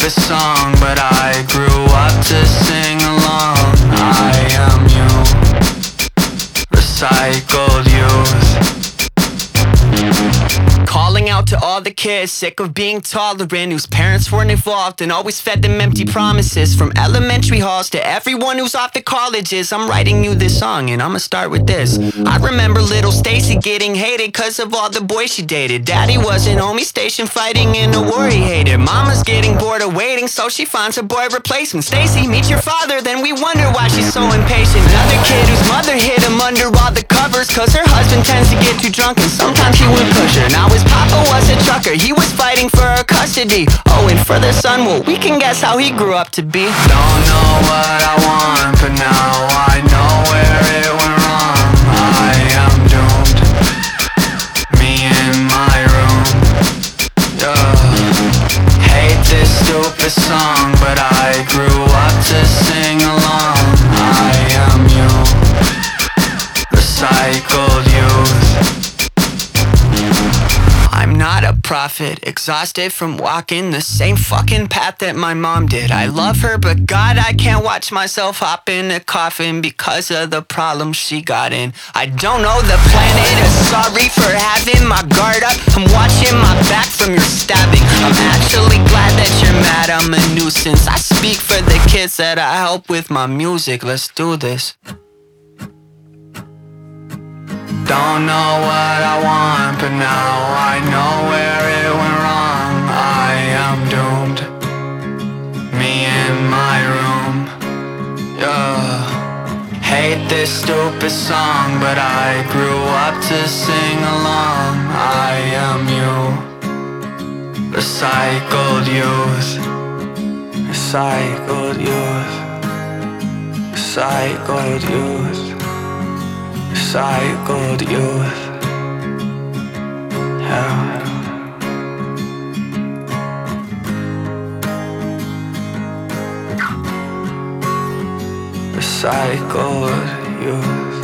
stupid song, but I grew up to sing along. I am you, recycled youth. Calling out to all the kids sick of being tolerant, whose parents weren't involved and always fed them empty promises. From elementary halls to everyone who's off to colleges, I'm writing you this song and I'ma start with this. I remember little Stacy getting hated cause of all the boys she dated. Daddy wasn't home, he stationed fighting in a war he hated. Mama's getting bored of waiting, so she finds a boy replacement. Stacy, meet your father, then we wonder why she's so impatient. Another kid whose mother hid him under all the covers, cause her husband tends to get too drunk and sometimes he would push her. Now his papa was a trucker, he was fighting for her custody. Oh, and for their son, well, we can guess how he grew up to be. Don't know what I want, but now I know where it went wrong. I am doomed, me in my room. Hate this stupid song, but I grew up to sing along. I am you, recycled youth. I'm not a prophet, exhausted from walking the same fucking path that my mom did. I love her, but God, I can't watch myself hop in a coffin because of the problems she got in. I don't know the planet is sorry for having my guard up. I'm watching my back from your stabbing. I'm actually glad that you're mad, I'm a nuisance. I speak for the kids that I help with my music. Let's do this. Don't know what I want, but now I know where it went wrong. I am doomed, me in my room. Hate this stupid song, but I grew up to sing along. I am you, recycled youth. Recycled youth. Recycled youth. Recycled youth. Yeah. Recycled youth.